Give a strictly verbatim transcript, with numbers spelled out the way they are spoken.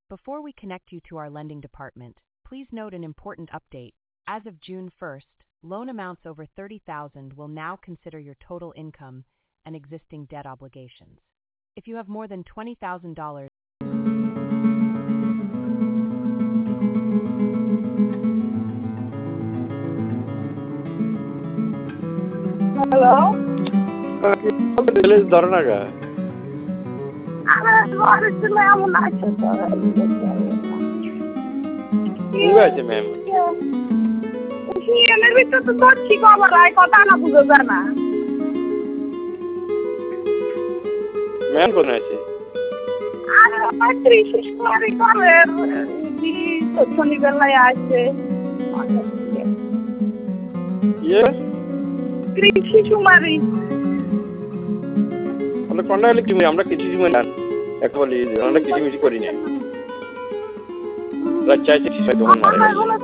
Before we connect you to our lending department, please note an important update. As of June first, loan amounts over thirty thousand dollars will now consider your total income and existing debt obligations. If you have more than twenty thousand dollars, hello, ধরো না গা আমার ঘরে ছিল এমন আছে তো কি হয়েছে ম্যাম? সিএনের ভিতর তো ধরছি খবর হয় কথা না বুঝো না ম্যাম কোন আছে? আরে আমার ত্রিশ কুমারী করে দি শনিবেলায় আসে ইয়ে ত্রিশ কুমারী আমরা কোনটা হলে কি আমরা কিছু জীবন না একবার আমরা কিছু মিছি করি না রাত চাইছে তখন মারে